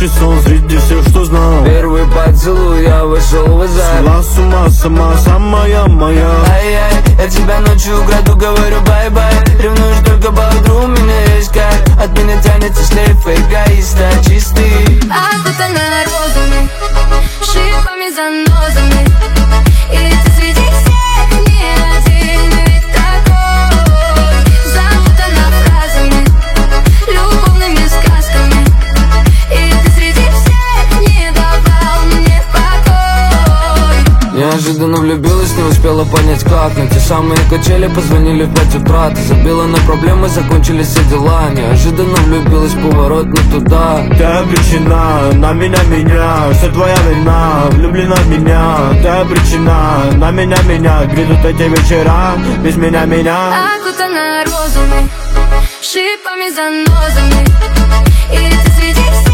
Ярче сон среди всех, что знал. Первый поцелуй, я вышел в азарт. Сошла с ума сама, самая моя. Ай-яй, я тебя ночью украду, говорю бай-бай. Ревнуешь только по утру, у меня есть кайф. От меня тянется шлейф эгоиста чистый. Окутана розами, шипами, занозами. И ты среди всех не один ведь такой. Запутана фразами, любовными сказками. И ты среди всех не давал мне покой. Неожиданно влюбилась, не успела понять как. На те самые качели позвонили в 5 утра. Ты забила на проблемы, закончились все дела. Неожиданно влюбилась, поворот не туда. Ты обречена на меня, все твоя вина. Влюблена в меня, ты обречена на меня. Грядут эти вечера без меня. Окутана розами, шипами, занозами. И ты среди всех